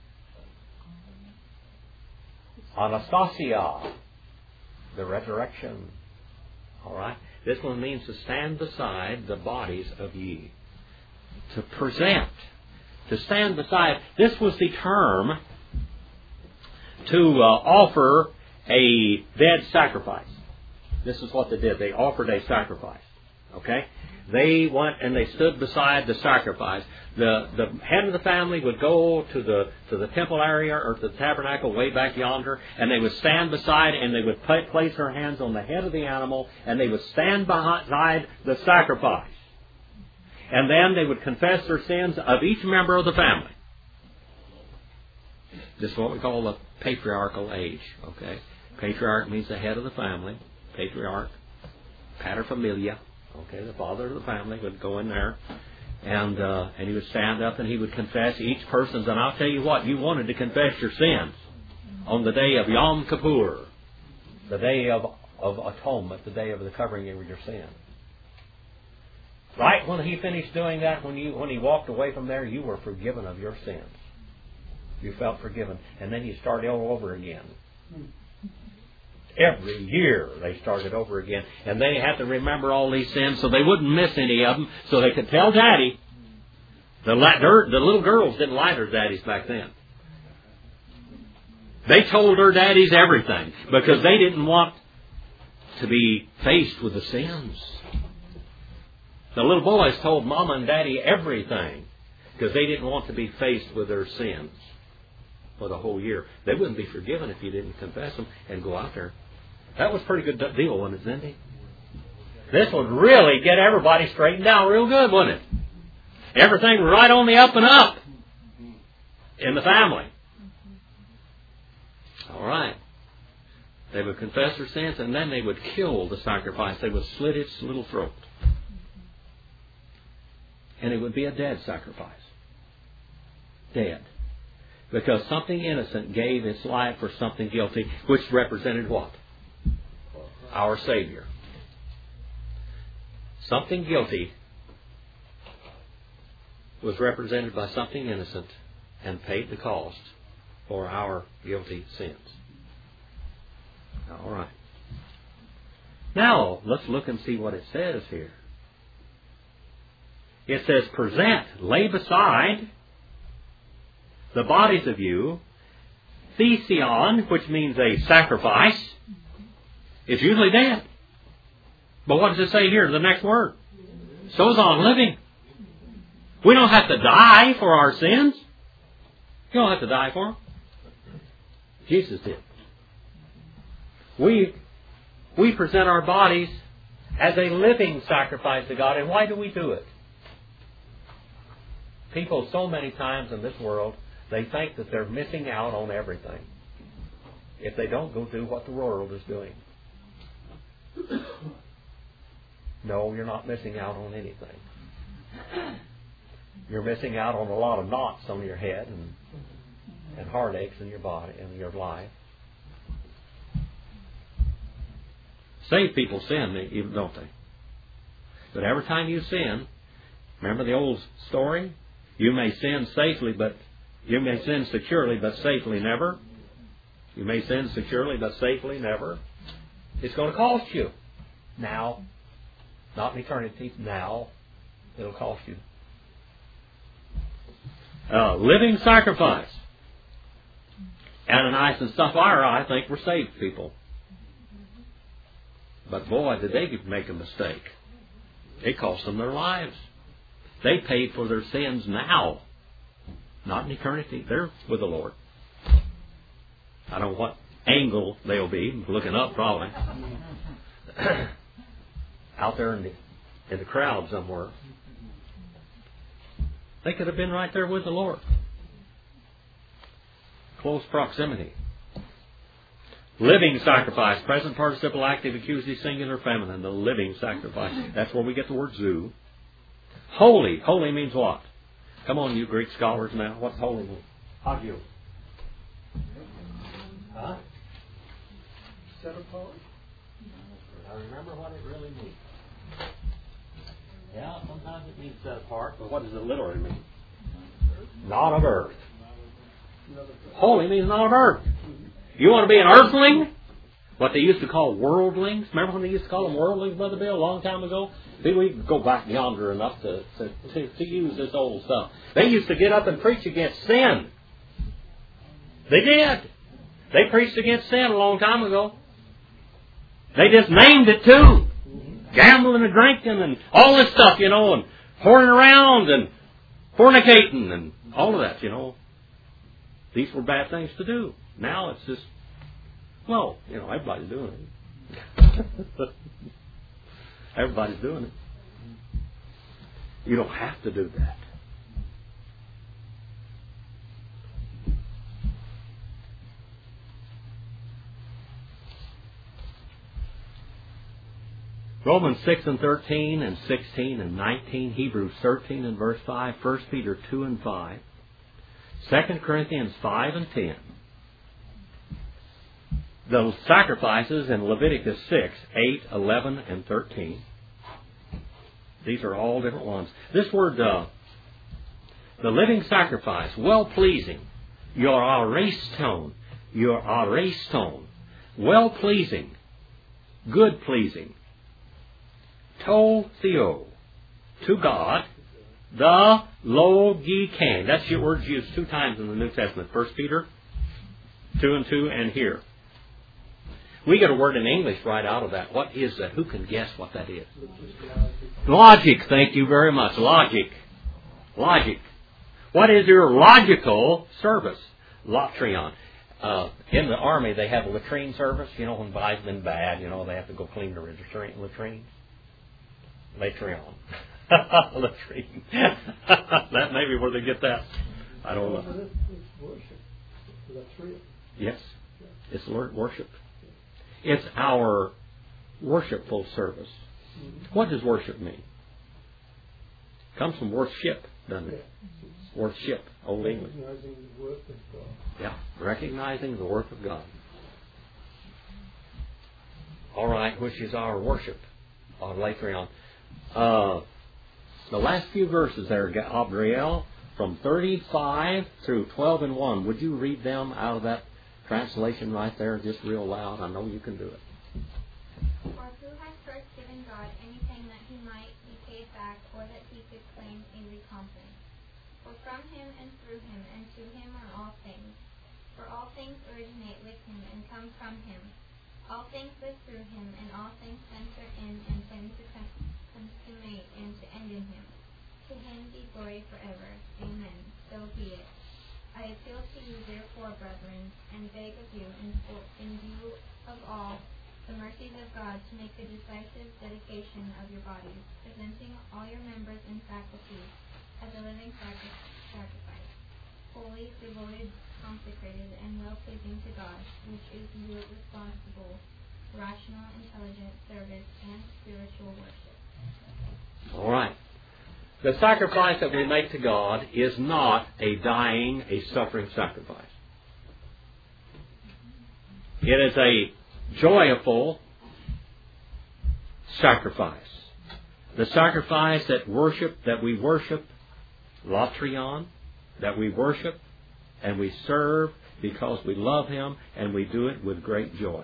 Anastasia. The resurrection. All right? This one means to stand beside the bodies of ye. To present. To stand beside. This was the term to offer a dead sacrifice. This is what they did. They offered a sacrifice. Okay? They went and they stood beside the sacrifice. The head of the family would go to the temple area or to the tabernacle way back yonder, and they would stand beside and they would place their hands on the head of the animal, and they would stand beside the sacrifice. And then they would confess their sins of each member of the family. This is what we call the patriarchal age. Okay? Patriarch means the head of the family. Patriarch, paterfamilia. Okay, the father of the family would go in there, and he would stand up and he would confess each person's. And I'll tell you what, you wanted to confess your sins on the day of Yom Kippur, the day of atonement, the day of the covering of your sin. Right when he finished doing that, when he walked away from there, you were forgiven of your sins. You felt forgiven, and then you start all over again. Every year they started over again. And they had to remember all these sins so they wouldn't miss any of them, so they could tell Daddy. The little girls didn't lie to their daddies back then. They told their daddies everything because they didn't want to be faced with the sins. The little boys told Mama and Daddy everything because they didn't want to be faced with their sins for the whole year. They wouldn't be forgiven if you didn't confess them and go out there. That was a pretty good deal, wasn't it, Cindy? This would really get everybody straightened out real good, wouldn't it? Everything right on the up and up in the family. All right. They would confess their sins, and then they would kill the sacrifice. They would slit its little throat. And it would be a dead sacrifice. Dead. Because something innocent gave its life for something guilty, which represented what? Our Savior. Something guilty was represented by something innocent and paid the cost for our guilty sins. All right. Now, let's look and see what it says here. It says, present, lay beside the bodies of you, thesion, which means a sacrifice, is usually dead. But what does it say here, the next word? So's on living. We don't have to die for our sins. You don't have to die for them. Jesus did. We present our bodies as a living sacrifice to God. And why do we do it? People so many times in this world, they think that they're missing out on everything if they don't go do what the world is doing. No, you're not missing out on anything. You're missing out on a lot of knots on your head and heartaches in your body and your life. Saved people sin, even don't they? But every time you sin, remember the old story? You may sin safely, but you may sin securely, but safely never. You may sin securely, but safely never. It's going to cost you. Now. Not in eternity. Now. It'll cost you. Living sacrifice. Ananias and Sapphira, I think, were saved people. But boy, did they make a mistake. It cost them their lives. They paid for their sins now. Not in eternity. They're with the Lord. I don't know what angle they'll be. Looking up, probably. Out there in the crowd somewhere. They could have been right there with the Lord. Close proximity. Living sacrifice. Present participle active accusative singular feminine. The living sacrifice. That's where we get the word zoo. Holy. Holy means what? Come on, you Greek scholars now. What's holy mean? Hagio. Huh? Set apart. I remember what it really means. Yeah, sometimes it means set apart, but what does it literally mean? Not of earth. Holy means not of earth. You want to be an earthling? What they used to call worldlings. Remember when they used to call them worldlings, Brother Bill, a long time ago? We go back yonder enough to use this old stuff. They used to get up and preach against sin. They did. They preached against sin a long time ago. They just named it too. Gambling and drinking and all this stuff, and whoring around and fornicating and all of that, These were bad things to do. Now it's just, everybody's doing it. Everybody's doing it. You don't have to do that. Romans 6 and 13 and 16 and 19, Hebrews 13 and verse 5, 1 Peter 2 and 5, 2 Corinthians 5 and 10. The sacrifices in Leviticus 6, 8, 11, and 13. These are all different ones. This word, the living sacrifice, well-pleasing, your areston, well-pleasing, good-pleasing, to theo, to God, the logikan. That's your word used 2 times in the New Testament. 1 Peter 2 and 2 and here. We get a word in English right out of that. What is that? Who can guess what that is? Logic. Thank you very much. Logic. What is your logical service? Latrion. In the army, they have a latrine service. When guys have been bad, they have to go clean the latrine. Latrion. Latrine. That may be where they get that. I don't know. Yes. It's worship. It's our worshipful service. What does worship mean? It comes from worship, doesn't it? Worship, Old English. Recognizing the worth of God. Yeah, recognizing the worth of God. All right, which is our worship on Latrion. The last few verses there, Gabriel, from 35 through 12 and 1. Would you read them out of that translation right there, just real loud? I know you can do it. For who has first given God anything that he might be paid back, or that he could claim a recompense? For from him and through him and to him are all things. For all things originate with him and come from him. All things live through him, and all things enter in and tend to consummate and to end in him. To him be glory forever. Amen. So be it. I appeal to you, therefore, brethren, and beg of you, in view of all the mercies of God, to make a decisive dedication of your bodies, presenting all your members and faculties as a living sacrifice, holy, devoted, consecrated, and well-pleasing to God, which is your responsible, rational, intelligent service and spiritual worship. All right. The sacrifice that we make to God is not a dying, a suffering sacrifice. It is a joyful sacrifice. The sacrifice that we worship, Latrion, that we worship and we serve because we love Him, and we do it with great joy.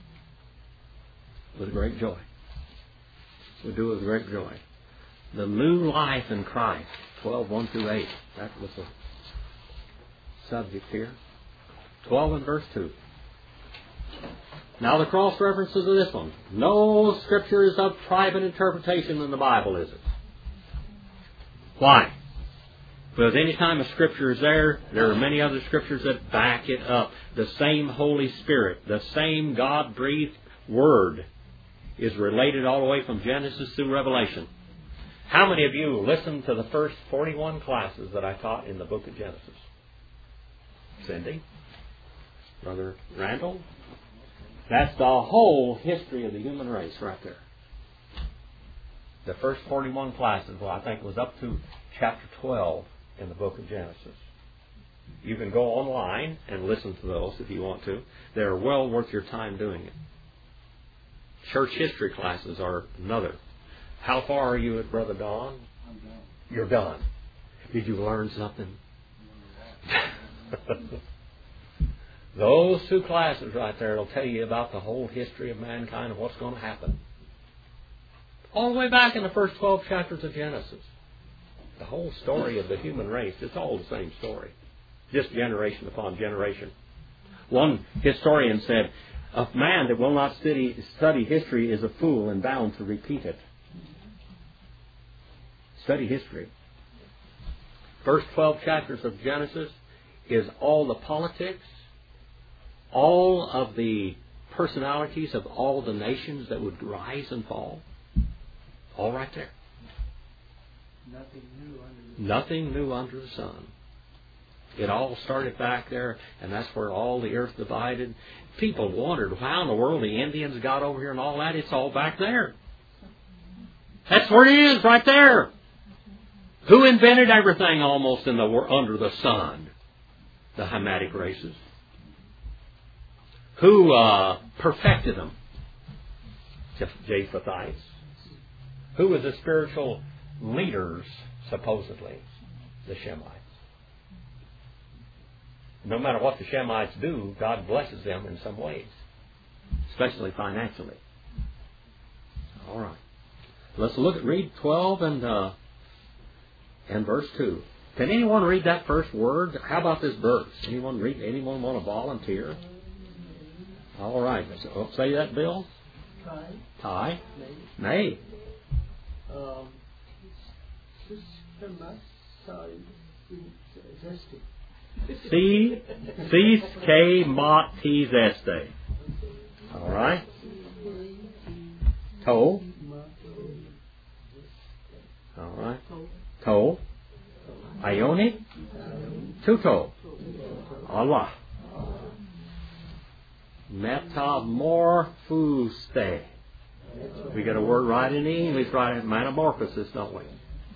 With great joy. We do it with great joy. The new life in Christ, 12:1-8. That was the subject here. 12 and verse 2. Now the cross references of this one. No scripture is of private interpretation in the Bible, is it? Why? Because any time a scripture is there are many other scriptures that back it up. The same Holy Spirit, the same God-breathed Word is related all the way from Genesis through Revelation. How many of you listened to the first 41 classes that I taught in the book of Genesis? Cindy? Brother Randall? That's the whole history of the human race right there. The first 41 classes, well, I think it was up to chapter 12 in the book of Genesis. You can go online and listen to those if you want to. They're well worth your time doing it. Church history classes are another. How far are you at, Brother Don? I'm done. You're done. Did you learn something? Those two classes right there will tell you about the whole history of mankind and what's going to happen. All the way back in the first 12 chapters of Genesis. The whole story of the human race, it's all the same story. Just generation upon generation. One historian said, a man that will not study history is a fool and bound to repeat it. Study history. First 12 chapters of Genesis is all the politics, all of the personalities of all the nations that would rise and fall. All right there. Nothing new under the sun. It all started back there, and that's where all the earth divided. People wondered how in the world the Indians got over here and all that. It's all back there. That's where it is, right there. Who invented everything almost in under the sun? The Hamitic races. Who perfected them? Japhethites. Who was the spiritual leaders, supposedly? The Shemites. No matter what the Shemites do, God blesses them in some ways, especially financially. All right. Let's read 12 and verse 2. Can anyone read that first word? How about this verse? Anyone want to volunteer? All right. So, say that, Bill. Tie. Nay. Cis mot tes este. All right. To. All right. To. Ionic. Tuto. Allah. Metamorphuste. We get a word right in the English, right? Metamorphosis, don't we?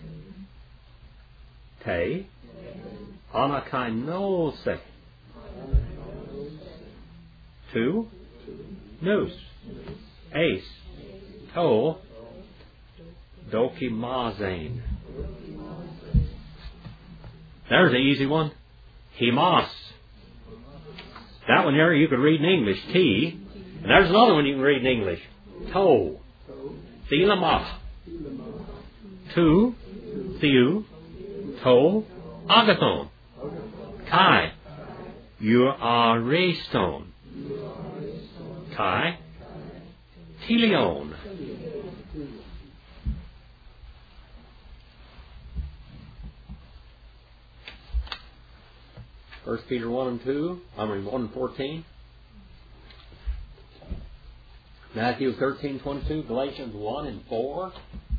Te. Anakainose. To. Nous. Ace. To. Dokimazein. There's an easy one. Hemos. That one there you could read in English. T. And there's another one you can read in English. To. Thelamah. Tu. Theu. To. Agathon. Kai. Euariston. Kai. Telion. 1 Peter 1 and 2, 1 and 14. Matthew 13:22, Galatians 1 and 4.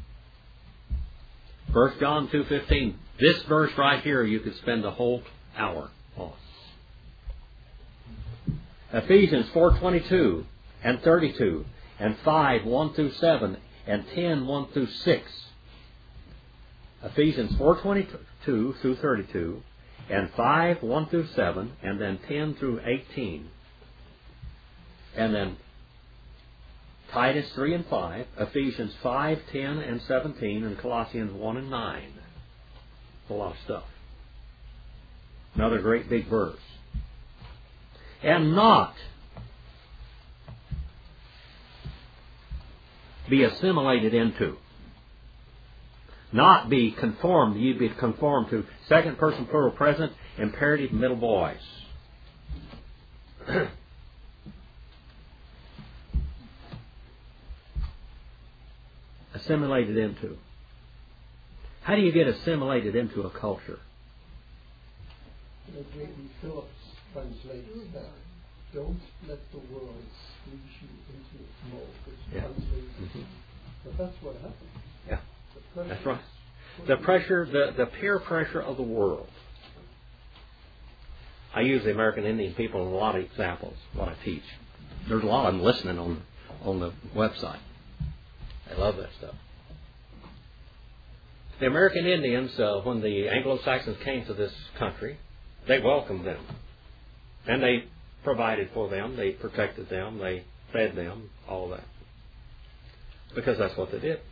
1 John 2:15. This verse right here you could spend a whole hour on. Ephesians 4:22 and 32 and 5, 1 through 7 and 10, 1 through 6. Ephesians 4:22 through 32 and 5, 1 through 7 and then 10 through 18. And then Titus 3 and 5, Ephesians 5, 10 and 17, and Colossians 1 and 9. A lot of stuff. Another great big verse. And not be assimilated into. Not be conformed. You be conformed to second person plural present, imperative middle voice. Assimilated into. How do you get assimilated into a culture? J.B. Phillips translates that. Don't let the world squeeze you into its mold. It's translated. But that's what happens. Yeah. That's right. The pressure, the peer pressure of the world. I use the American Indian people in a lot of examples, what I teach. There's a lot of them listening on the website. I love that stuff. The American Indians, when the Anglo-Saxons came to this country, they welcomed them. And they provided for them, they protected them, they fed them, all of that. Because that's what they did.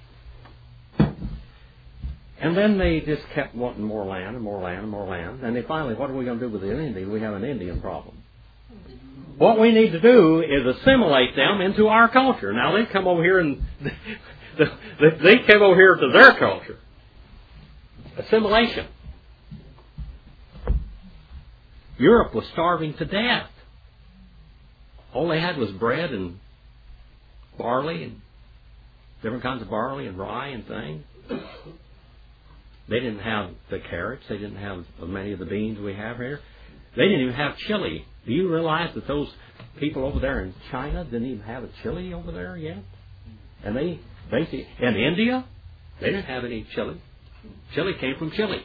And then they just kept wanting more land and more land and more land. And they finally, what are we going to do with the Indian? We have an Indian problem. What we need to do is assimilate them into our culture. Now they come over here and they came over here to their culture. Assimilation. Europe was starving to death. All they had was bread and barley and different kinds of barley and rye and things. They didn't have the carrots. They didn't have many of the beans we have here. They didn't even have chili. Do you realize that those people over there in China didn't even have a chili over there yet? And in India, they didn't have any chili. Chili came from Chile.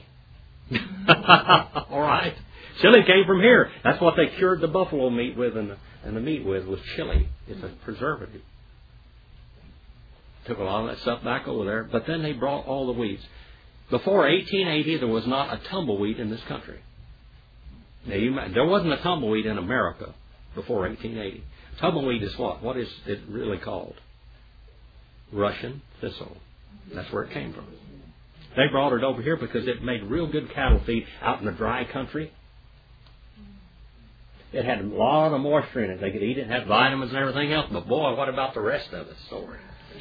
All right. Chili came from here. That's what they cured the buffalo meat with and the meat with was chili. It's a preservative. Took a lot of that stuff back over there. But then they brought all the weeds. Before 1880, there was not a tumbleweed in this country. Now, there wasn't a tumbleweed in America before 1880. Tumbleweed is what? What is it really called? Russian thistle. That's where it came from. They brought it over here because it made real good cattle feed out in the dry country. It had a lot of moisture in it. They could eat it, it had vitamins and everything else. But boy, what about the rest of the story?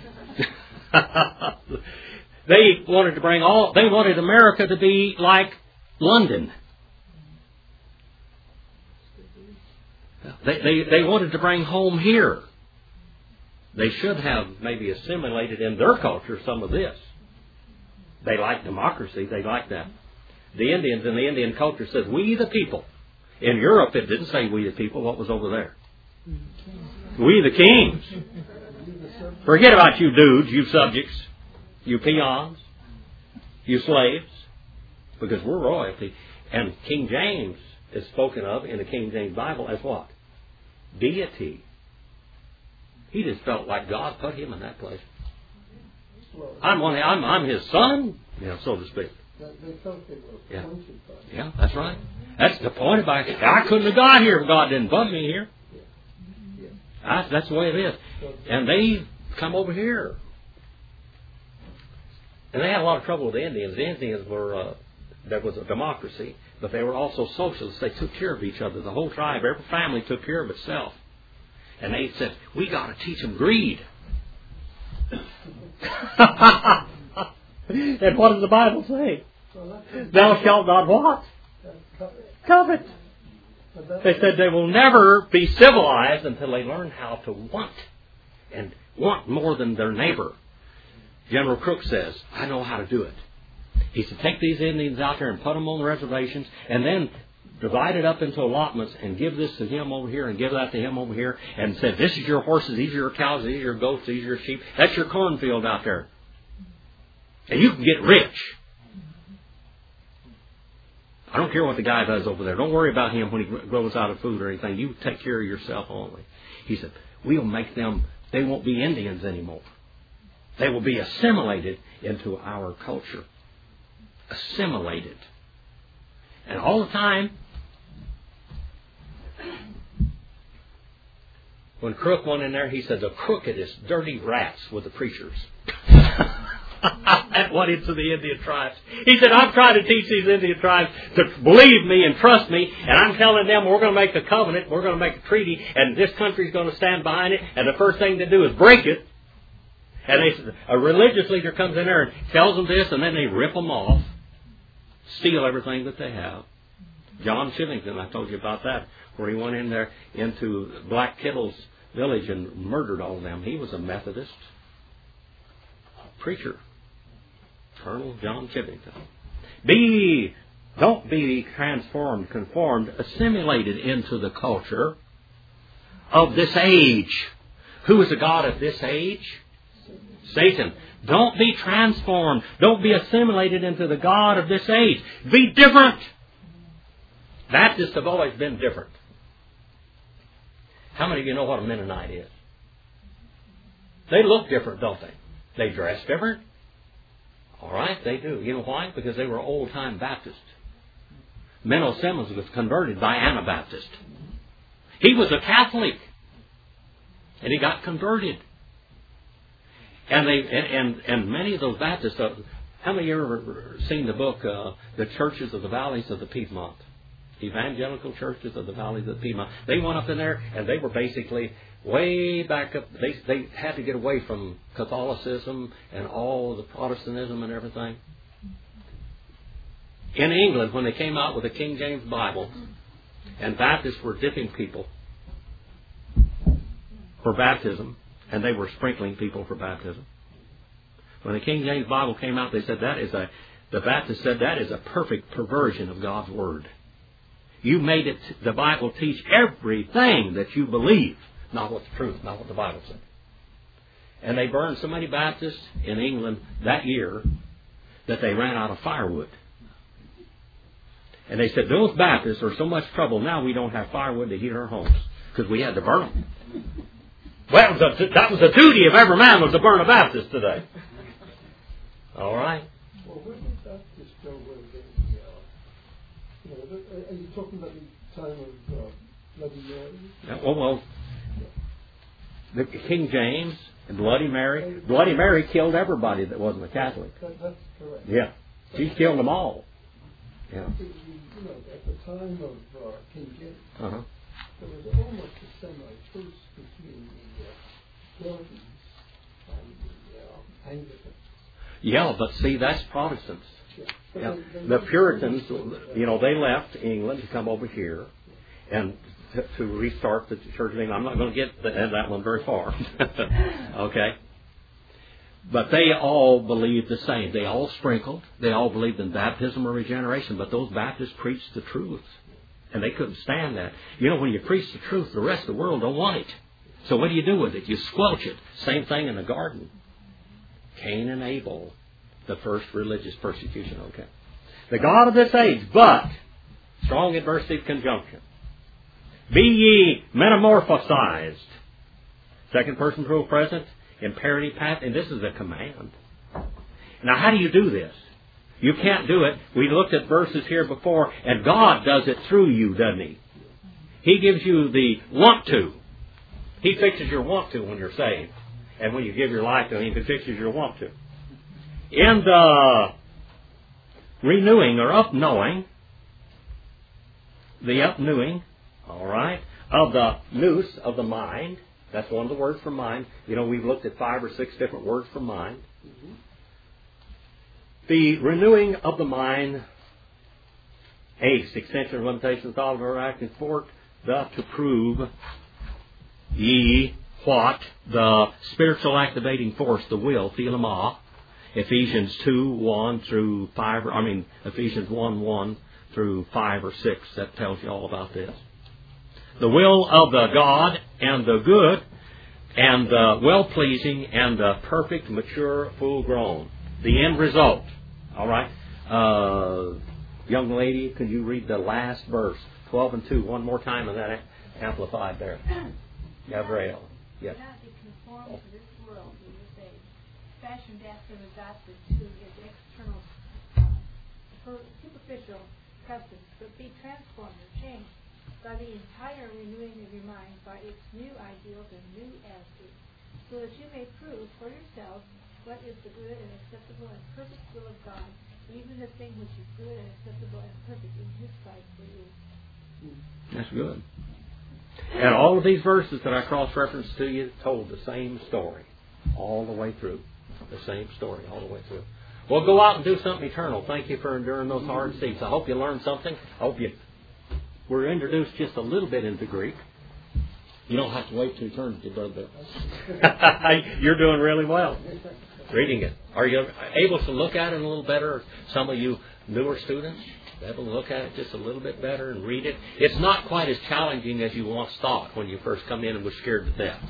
They wanted America to be like London. They wanted to bring home here. They should have maybe assimilated in their culture some of this. They like democracy. They like that. The Indians in the Indian culture said, we the people. In Europe, it didn't say we the people. What was over there? We the kings. Forget about you dudes, you subjects, you peons, you slaves, because we're royalty. And King James is spoken of in the King James Bible as what? Deity. He just felt like God put him in that place. I'm his son, so to speak. They felt they were appointed by him. Yeah, that's right. That's the point about it. I couldn't have got here if God didn't put me here. That's the way it is. And they come over here. And they had a lot of trouble with the Indians. The Indians there was a democracy, but they were also socialists. They took care of each other. The whole tribe, every family took care of itself. And they said, we got to teach them greed. And what does the Bible say? Thou shalt not what? Covet. They said they will never be civilized until they learn how to want. And want more than their neighbor. General Crook says, I know how to do it. He said, take these Indians out there and put them on the reservations, and then divide it up into allotments and give this to him over here and give that to him over here, and said, this is your horses, these are your cows, these are your goats, these are your sheep. That's your cornfield out there. And you can get rich. I don't care what the guy does over there. Don't worry about him when he grows out of food or anything. You take care of yourself only. He said, we'll make them, they won't be Indians anymore. They will be assimilated into our culture. Assimilated. And all the time, when Crook went in there, he said, the crookedest, dirty rats were the preachers. That went into the Indian tribes. He said, I'm trying to teach these Indian tribes to believe me and trust me, and I'm telling them we're going to make a covenant, we're going to make a treaty, and this country's going to stand behind it, and the first thing they do is break it. And they, a religious leader comes in there and tells them this, and then they rip them off, steal everything that they have. John Chivington, I told you about that, where he went in there into Black Kittle's village and murdered all of them. He was a Methodist preacher. Colonel John Chivington. Don't be transformed, conformed, assimilated into the culture of this age. Who is the god of this age? Satan. Don't be transformed. Don't be assimilated into the god of this age. Be different. Baptists have always been different. How many of you know what a Mennonite is? They look different, don't they? They dress different. All right, they do. You know why? Because they were old-time Baptists. Menno Simmons was converted by Anabaptist. He was a Catholic. And he got converted. And many of those Baptists, how many of you ever seen the book, The Churches of the Valleys of the Piedmont? Evangelical Churches of the Valleys of the Piedmont. They went up in there and they were basically way back up. They had to get away from Catholicism and all the Protestantism and everything. In England, when they came out with the King James Bible, and Baptists were dipping people for baptism, and they were sprinkling people for baptism. When the King James Bible came out, they said the Baptists said that is a perfect perversion of God's Word. You made it, the Bible teach everything that you believe, not what's the truth, not what the Bible said. And they burned so many Baptists in England that year that they ran out of firewood. And they said, those Baptists are so much trouble, now we don't have firewood to heat our homes, because we had to burn them. Well, that was the duty of every man, was to burn a Baptist today. All right. Well, where did Baptists go when are you talking about the time of Bloody Mary? Yeah, well, the King James and Bloody Mary. Bloody Mary killed everybody that wasn't a Catholic. That's correct. Yeah. She killed them all. Yeah. At the time of King James, Uh-huh. there was almost a semi-truce between the Puritans and the Anglicans. Yeah, but see, that's Protestants. Yeah. The Puritans, they left England to come over here and to restart the Church of England. I'm not going to get that one very far. Okay? But they all believed the same. They all sprinkled. They all believed in baptism or regeneration. But those Baptists preached the truth. And they couldn't stand that. When you preach the truth, the rest of the world don't want it. So what do you do with it? You squelch it. Same thing in the garden. Cain and Abel. The first religious persecution, okay. The God of this age, but, strong adversative conjunction. Be ye metamorphosized. Second person plural present, imperative past, and this is a command. Now, how do you do this? You can't do it. We looked at verses here before, and God does it through you, doesn't He? He gives you the want to. He fixes your want to when you're saved. And when you give your life to Him, He fixes your want to. In the renewing or upnewing, the upnewing, all right, of the nous of the mind. That's one of the words for mind. You know, we've looked at 5 or 6 different words for mind. Mm-hmm. The renewing of the mind, ace, extension, limitation, thought of our acting forth, to prove ye what the spiritual activating force, the will, thelema, Ephesians 2:1 through 5, Ephesians 1:1 through 5 or 6, that tells you all about this. The will of the God and the good and the well-pleasing and the perfect, mature, full-grown. The end result. All right? Young lady, could you read the last verse, 12 and 2, one more time, and that amplified there. Gabrielle. Yes. Do not be conformed to this world in this age, fashioned after and adopted to its external, superficial customs, but be transformed or changed by the entire renewing of your mind, by its new ideals and new attitudes, so that you may prove for yourselves what is the good and acceptable and perfect will of God, even the thing which is good and acceptable and perfect in His sight for you. That's good. And all of these verses that I cross-referenced to you told the same story all the way through. The same story all the way through. Well, go out and do something eternal. Thank you for enduring those hard seats. I hope you learned something. I hope you were introduced just a little bit into Greek. You don't have to wait to eternity, brother. You're doing really well reading it. Are you able to look at it a little better? Some of you newer students, able to look at it just a little bit better and read it. It's not quite as challenging as you once thought when you first come in and was scared to death.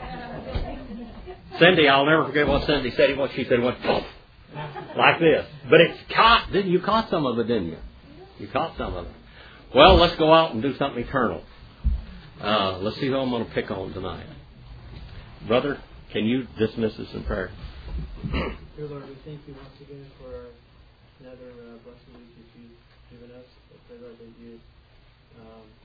Cindy, I'll never forget what Cindy said. She said, "What?" Like this. But you caught some of it, didn't you? You caught some of it. Well, let's go out and do something eternal. Let's see who I'm going to pick on tonight. Brother, can you dismiss us in prayer? Dear Lord, we thank you once again for another blessed week that you've given us. I pray, Lord, that you